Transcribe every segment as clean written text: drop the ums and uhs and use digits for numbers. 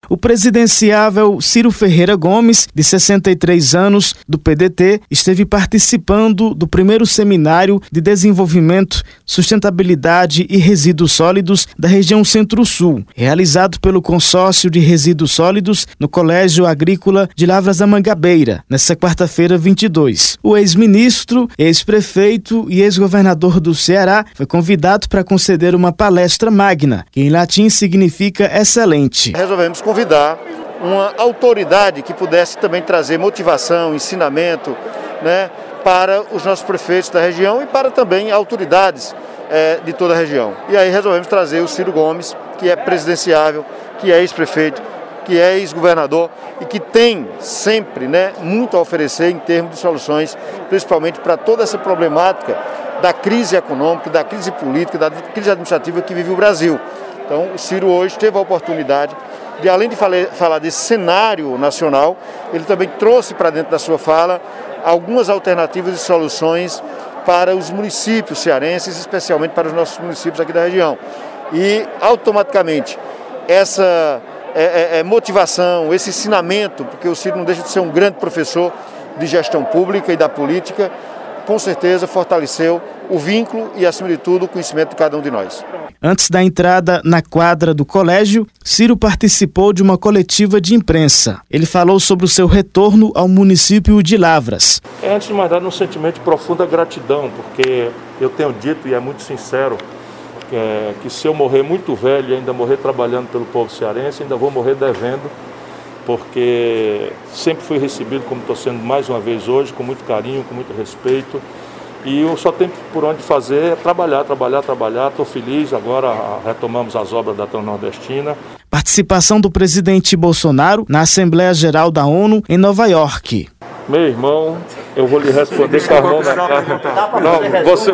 O presidenciável Ciro Ferreira Gomes, de 63 anos, do PDT, esteve participando do primeiro seminário de desenvolvimento, sustentabilidade e resíduos sólidos da região Centro-Sul, realizado pelo Consórcio de Resíduos Sólidos no Colégio Agrícola de Lavras da Mangabeira, nesta quarta-feira 22. O ex-ministro, ex-prefeito e ex-governador do Ceará foi convidado para conceder uma palestra magna, que em latim significa excelente. Resolvemos convidar uma autoridade que pudesse também trazer motivação, ensinamento, para os nossos prefeitos da região e para também autoridades de toda a região. E aí resolvemos trazer o Ciro Gomes, que é presidenciável, que é ex-prefeito, que é ex-governador e que tem sempre muito a oferecer em termos de soluções, principalmente para toda essa problemática da crise econômica, da crise política, da crise administrativa que vive o Brasil. Então, o Ciro hoje teve a oportunidade de, além de falar desse cenário nacional, ele também trouxe para dentro da sua fala algumas alternativas e soluções para os municípios cearenses, especialmente para os nossos municípios aqui da região. E, automaticamente, essa motivação, esse ensinamento, porque o Ciro não deixa de ser um grande professor de gestão pública e da política, com certeza fortaleceu o vínculo e, acima de tudo, o conhecimento de cada um de nós. Antes da entrada na quadra do colégio, Ciro participou de uma coletiva de imprensa. Ele falou sobre o seu retorno ao município de Lavras. Antes de mais nada, um sentimento de profunda gratidão, porque eu tenho dito, e é muito sincero, que se eu morrer muito velho e ainda morrer trabalhando pelo povo cearense, ainda vou morrer devendo, porque sempre fui recebido, como estou sendo mais uma vez hoje, com muito carinho, com muito respeito. E eu só tenho por onde fazer é trabalhar. Estou feliz, agora retomamos as obras da Transnordestina. Participação do presidente Bolsonaro na Assembleia Geral da ONU em Nova York. Meu irmão, eu vou lhe responder com a mão na cara. Não, você...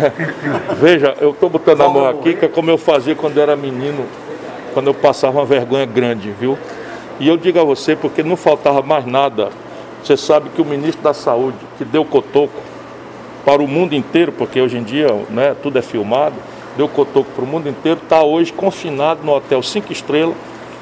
Veja, eu estou botando a mão aqui, que é como eu fazia quando eu era menino, quando eu passava uma vergonha grande, viu? E eu digo a você, porque não faltava mais nada. Você sabe que o ministro da Saúde, que deu cotoco para o mundo inteiro, porque hoje em dia tudo é filmado, deu cotoco para o mundo inteiro, está hoje confinado no hotel 5 estrelas,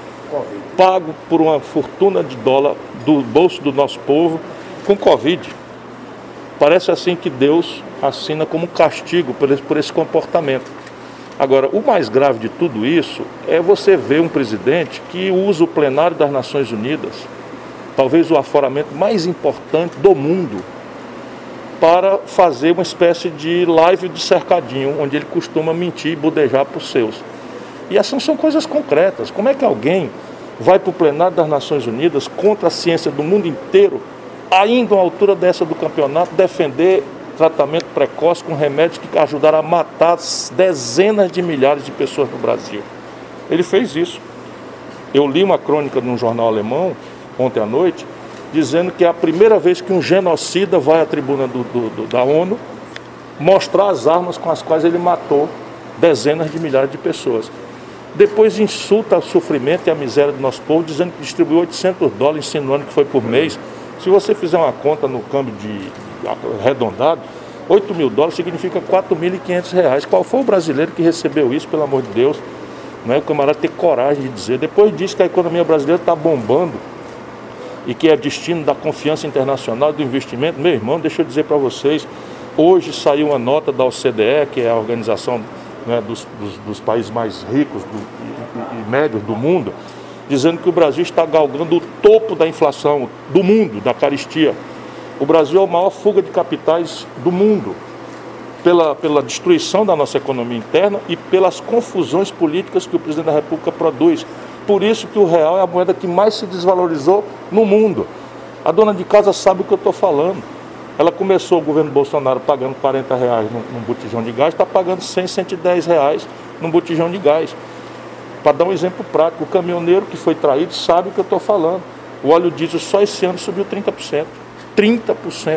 pago por uma fortuna de dólar do bolso do nosso povo, com Covid. Parece assim que Deus assina como castigo por esse comportamento. Agora, o mais grave de tudo isso é você ver um presidente que usa o plenário das Nações Unidas, talvez o aforamento mais importante do mundo, para fazer uma espécie de live de cercadinho, onde ele costuma mentir e budejar para os seus. E essas são coisas concretas. Como é que alguém vai para o plenário das Nações Unidas contra a ciência do mundo inteiro, ainda à altura dessa do campeonato, defender tratamento precoce com remédios que ajudaram a matar dezenas de milhares de pessoas no Brasil? Ele fez isso. Eu li uma crônica num jornal alemão, ontem à noite, dizendo que é a primeira vez que um genocida vai à tribuna da ONU mostrar as armas com as quais ele matou dezenas de milhares de pessoas. Depois insulta o sofrimento e a miséria do nosso povo, dizendo que distribuiu $800, insinuando que foi por mês. Se você fizer uma conta no câmbio arredondado, $8.000 significa R$4.500. Qual foi o brasileiro que recebeu isso, pelo amor de Deus? Não é o camarada ter coragem de dizer. Depois diz que a economia brasileira está bombando e que é destino da confiança internacional, do investimento. Meu irmão, deixa eu dizer para vocês, hoje saiu uma nota da OCDE, que é a organização dos países mais ricos e médios do mundo, dizendo que o Brasil está galgando o topo da inflação do mundo, da carestia. O Brasil é a maior fuga de capitais do mundo, pela destruição da nossa economia interna e pelas confusões políticas que o presidente da República produz. Por isso que o real é a moeda que mais se desvalorizou no mundo. A dona de casa sabe o que eu estou falando. Ela começou, o governo Bolsonaro, pagando R$40 num botijão de gás, está pagando R$100, R$110 num botijão de gás. Para dar um exemplo prático, o caminhoneiro que foi traído sabe o que eu estou falando. O óleo diesel só esse ano subiu 30%. 30%.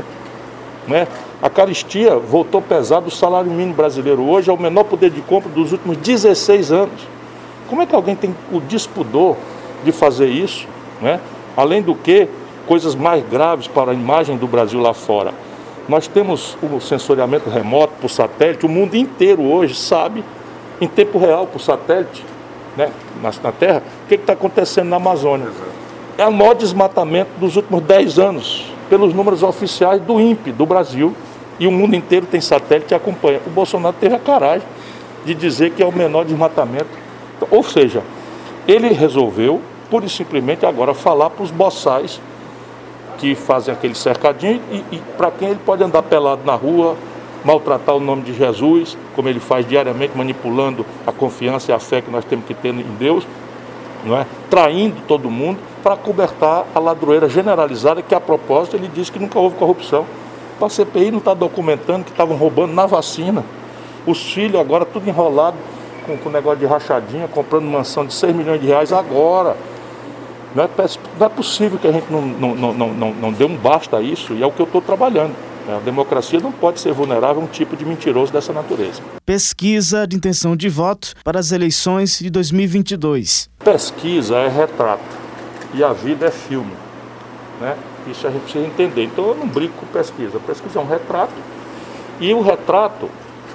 A carestia voltou pesado, o salário mínimo brasileiro hoje é o menor poder de compra dos últimos 16 anos. Como é que alguém tem o despudor de fazer isso? Além do que, coisas mais graves para a imagem do Brasil lá fora. Nós temos o sensoriamento remoto por satélite, o mundo inteiro hoje sabe, em tempo real por satélite, né, na terra, o que está acontecendo na Amazônia? É o maior desmatamento dos últimos 10 anos, pelos números oficiais do INPE, do Brasil, e o mundo inteiro tem satélite que acompanha. O Bolsonaro teve a coragem de dizer que é o menor desmatamento. Ou seja, ele resolveu, pura e simplesmente, agora falar para os boçais que fazem aquele cercadinho e para quem ele pode andar pelado na rua, maltratar o nome de Jesus, como ele faz diariamente, manipulando a confiança e a fé que nós temos que ter em Deus, não é? Traindo todo mundo para cobertar a ladroeira generalizada, que a propósito ele disse que nunca houve corrupção. A CPI não está documentando que estavam roubando na vacina. Os filhos agora tudo enrolado com negócio de rachadinha, comprando mansão de 6 milhões de reais agora. Não é possível que a gente não dê um basta a isso, e é o que eu estou trabalhando. A democracia não pode ser vulnerável a um tipo de mentiroso dessa natureza. Pesquisa de intenção de voto para as eleições de 2022. Pesquisa é retrato e a vida é filme, né? Isso a gente precisa entender. Então eu não brinco com pesquisa. Pesquisa é um retrato e o retrato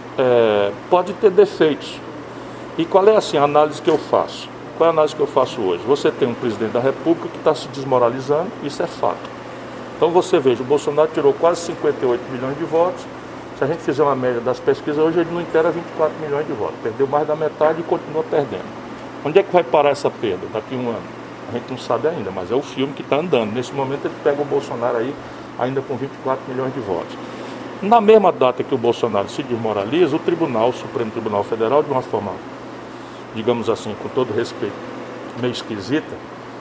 pode ter defeitos. E qual é assim, a análise que eu faço? Qual é a análise que eu faço hoje? Você tem um presidente da República que está se desmoralizando, isso é fato. Então você veja, o Bolsonaro tirou quase 58 milhões de votos. Se a gente fizer uma média das pesquisas, hoje ele não inteira 24 milhões de votos. Perdeu mais da metade e continua perdendo. Onde é que vai parar essa perda daqui a um ano? A gente não sabe ainda, mas é o filme que está andando. Nesse momento ele pega o Bolsonaro aí ainda com 24 milhões de votos. Na mesma data que o Bolsonaro se desmoraliza, o Supremo Tribunal Federal, de uma forma, digamos assim, com todo respeito, meio esquisita,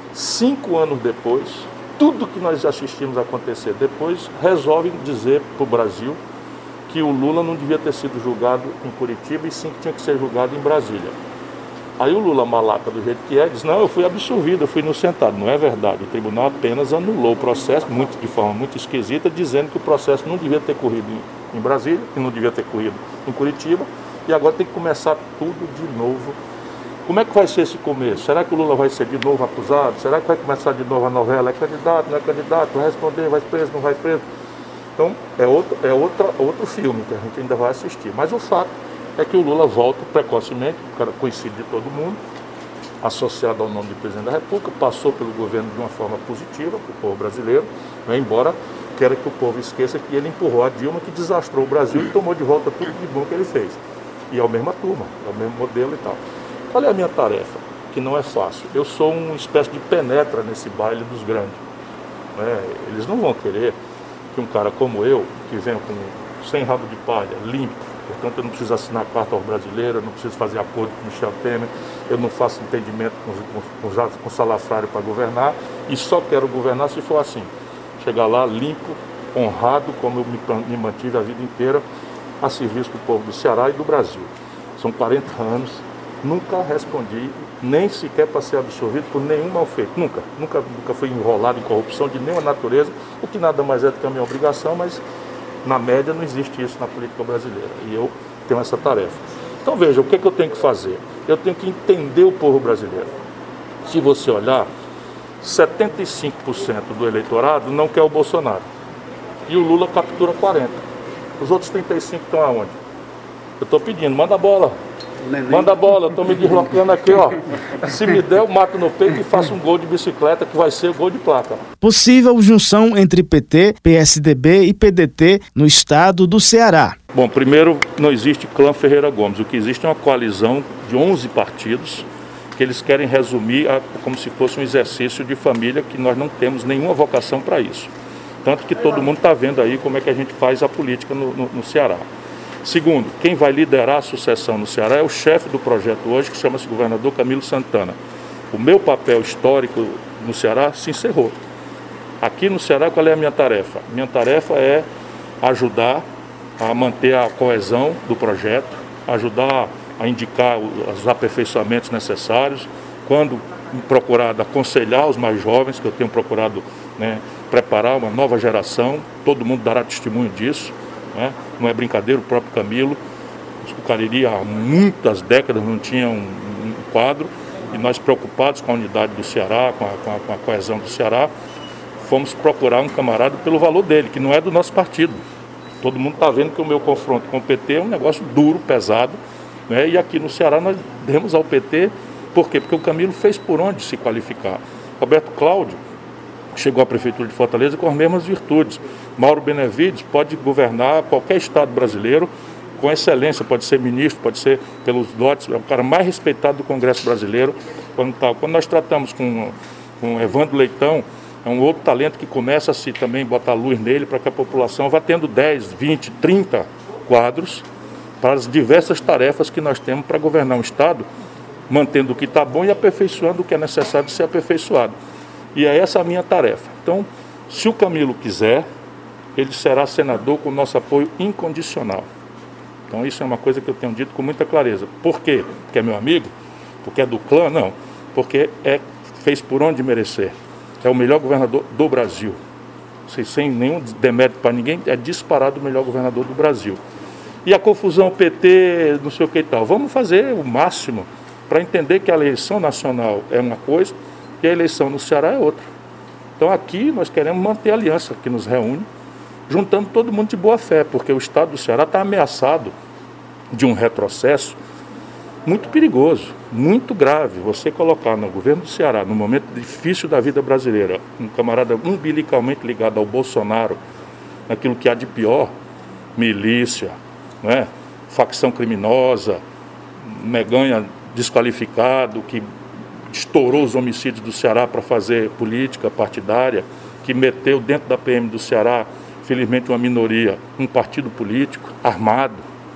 5 anos depois, tudo que nós assistimos acontecer depois, resolve dizer para o Brasil que o Lula não devia ter sido julgado em Curitiba e sim que tinha que ser julgado em Brasília. Aí o Lula, malaca do jeito que é, diz, não, eu fui absolvido, eu fui inocentado. Não é verdade, o tribunal apenas anulou o processo, de forma muito esquisita, dizendo que o processo não devia ter corrido em Brasília, que não devia ter corrido em Curitiba, e agora tem que começar tudo de novo. Como é que vai ser esse começo? Será que o Lula vai ser de novo acusado? Será que vai começar de novo a novela? É candidato, não é candidato? Vai responder, vai preso, não vai preso? Então, é outro filme que a gente ainda vai assistir. Mas o fato é que o Lula volta precocemente, o cara conhecido de todo mundo, associado ao nome de presidente da República, passou pelo governo de uma forma positiva para o povo brasileiro, né, embora queira que o povo esqueça que ele empurrou a Dilma, que desastrou o Brasil e tomou de volta tudo de bom que ele fez. E é a mesma turma, é o mesmo modelo e tal. Qual é a minha tarefa? Que não é fácil. Eu sou uma espécie de penetra nesse baile dos grandes. Né? Eles não vão querer que um cara como eu, que venha sem rabo de palha, limpo, portanto eu não preciso assinar carta aos brasileiros, eu não preciso fazer acordo com Michel Temer, eu não faço entendimento com salafrário para governar, e só quero governar se for assim. Chegar lá limpo, honrado, como eu me mantive a vida inteira, a serviço do povo do Ceará e do Brasil. São 40 anos. Nunca respondi, nem sequer para ser absolvido por nenhum mal feito. Nunca fui enrolado em corrupção de nenhuma natureza, o que nada mais é do que a minha obrigação, mas na média não existe isso na política brasileira. E eu tenho essa tarefa. Então veja, o que eu tenho que fazer? Eu tenho que entender o povo brasileiro. Se você olhar, 75% do eleitorado não quer o Bolsonaro. E o Lula captura 40%. Os outros 35% estão aonde? Eu estou pedindo, manda a bola. Manda a bola, estou me deslocando aqui, ó. Se me der, eu mato no peito e faço um gol de bicicleta, que vai ser gol de placa. Possível junção entre PT, PSDB e PDT no estado do Ceará. Bom, primeiro, não existe clã Ferreira Gomes. O que existe é uma coalizão de 11 partidos que eles querem resumir como se fosse um exercício de família, que nós não temos nenhuma vocação para isso. Tanto que todo mundo está vendo aí como é que a gente faz a política no Ceará. Segundo, quem vai liderar a sucessão no Ceará é o chefe do projeto hoje, que chama-se governador Camilo Santana. O meu papel histórico no Ceará se encerrou. Aqui no Ceará, qual é a minha tarefa? Minha tarefa é ajudar a manter a coesão do projeto, ajudar a indicar os aperfeiçoamentos necessários, quando procurado aconselhar os mais jovens, que eu tenho procurado, né, preparar uma nova geração, todo mundo dará testemunho disso. Não é brincadeira, o próprio Camilo, o Cariri há muitas décadas não tinha um quadro, e nós preocupados com a unidade do Ceará, com a coesão do Ceará, fomos procurar um camarada pelo valor dele, que não é do nosso partido. Todo mundo está vendo que o meu confronto com o PT é um negócio duro, pesado, né? E aqui no Ceará nós demos ao PT Por quê? Porque o Camilo fez por onde se qualificar. Roberto Cláudio chegou à Prefeitura de Fortaleza com as mesmas virtudes. Mauro Benevides pode governar qualquer estado brasileiro com excelência, pode ser ministro, pode ser pelos dotes, é o cara mais respeitado do Congresso brasileiro. Quando nós tratamos com Evandro Leitão, é um outro talento que começa a se também botar luz nele para que a população vá tendo 10, 20, 30 quadros para as diversas tarefas que nós temos para governar um estado, mantendo o que está bom e aperfeiçoando o que é necessário de ser aperfeiçoado. E é essa a minha tarefa. Então, se o Camilo quiser, ele será senador com nosso apoio incondicional. Então isso é uma coisa que eu tenho dito com muita clareza. Por quê? Porque é meu amigo? Porque é do clã? Não. Porque fez por onde merecer. É o melhor governador do Brasil. Sem nenhum demérito para ninguém, é disparado o melhor governador do Brasil. E a confusão PT, não sei o que e tal. Vamos fazer o máximo para entender que a eleição nacional é uma coisa e a eleição no Ceará é outra. Então aqui nós queremos manter a aliança que nos reúne, juntando todo mundo de boa fé, porque o estado do Ceará está ameaçado de um retrocesso muito perigoso, muito grave. Você colocar no governo do Ceará, no momento difícil da vida brasileira, um camarada umbilicalmente ligado ao Bolsonaro, naquilo que há de pior, milícia, né? Facção criminosa, Meganha desqualificado, que estourou os homicídios do Ceará para fazer política partidária, que meteu dentro da PM do Ceará, felizmente uma minoria, um partido político armado.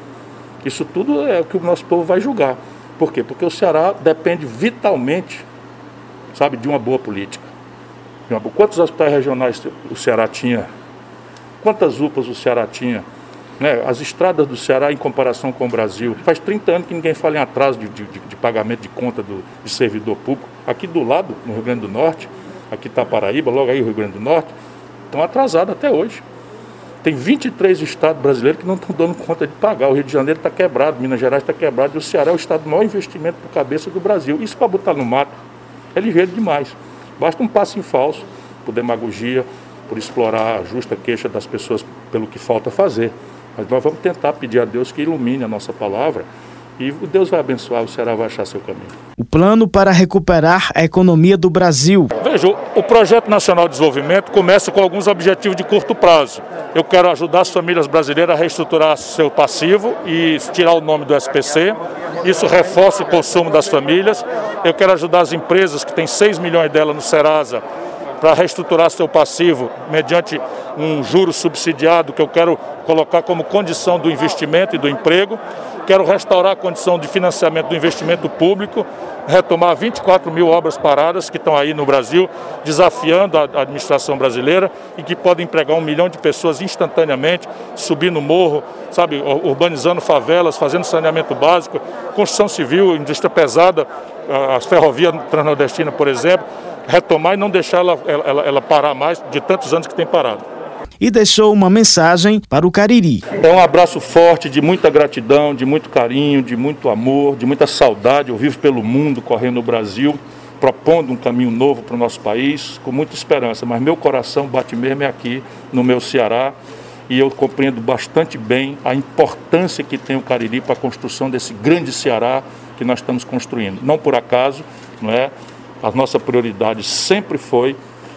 Isso tudo é o que o nosso povo vai julgar. Por quê? Porque o Ceará depende vitalmente, sabe, de uma boa política. Quantos hospitais regionais o Ceará tinha? Quantas UPAs o Ceará tinha? Né? As estradas do Ceará em comparação com o Brasil. Faz 30 anos que ninguém fala em atraso de pagamento de conta de servidor público. Aqui do lado, no Rio Grande do Norte, aqui está Paraíba, logo aí o Rio Grande do Norte, estão atrasados até hoje. Tem 23 estados brasileiros que não estão dando conta de pagar. O Rio de Janeiro está quebrado, Minas Gerais está quebrado, e o Ceará é o estado de maior investimento por cabeça do Brasil. Isso para botar no mato é ligeiro demais. Basta um passo em falso, por demagogia, por explorar a justa queixa das pessoas pelo que falta fazer. Mas nós vamos tentar pedir a Deus que ilumine a nossa palavra e Deus vai abençoar, o Ceará vai achar seu caminho. O plano para recuperar a economia do Brasil. Veja, o Projeto Nacional de Desenvolvimento começa com alguns objetivos de curto prazo. Eu quero ajudar as famílias brasileiras a reestruturar seu passivo e tirar o nome do SPC. Isso reforça o consumo das famílias. Eu quero ajudar as empresas, que tem 6 milhões delas no Serasa, para reestruturar seu passivo mediante um juro subsidiado que eu quero colocar como condição do investimento e do emprego. Quero restaurar a condição de financiamento do investimento público, retomar 24 mil obras paradas que estão aí no Brasil, desafiando a administração brasileira e que podem empregar 1 milhão de pessoas instantaneamente, subindo morro, sabe, urbanizando favelas, fazendo saneamento básico, construção civil, indústria pesada, as ferrovias transnordestina, por exemplo, retomar e não deixar ela parar mais de tantos anos que tem parado. E deixou uma mensagem para o Cariri. É um abraço forte, de muita gratidão, de muito carinho, de muito amor, de muita saudade. Eu vivo pelo mundo, correndo o Brasil, propondo um caminho novo para o nosso país, com muita esperança. Mas meu coração bate mesmo aqui no meu Ceará e eu compreendo bastante bem a importância que tem o Cariri para a construção desse grande Ceará que nós estamos construindo. Não por acaso, não é? A nossa prioridade sempre foi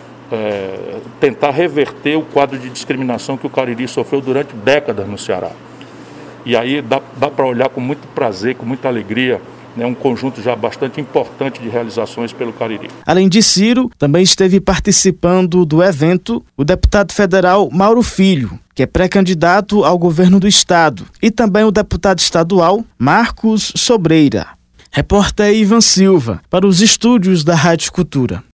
tentar reverter o quadro de discriminação que o Cariri sofreu durante décadas no Ceará. E aí dá para olhar com muito prazer, com muita alegria, né, um conjunto já bastante importante de realizações pelo Cariri. Além de Ciro, também esteve participando do evento o deputado federal Mauro Filho, que é pré-candidato ao governo do estado, e também o deputado estadual Marcos Sobreira. Repórter Ivan Silva, para os estúdios da Rádio Cultura.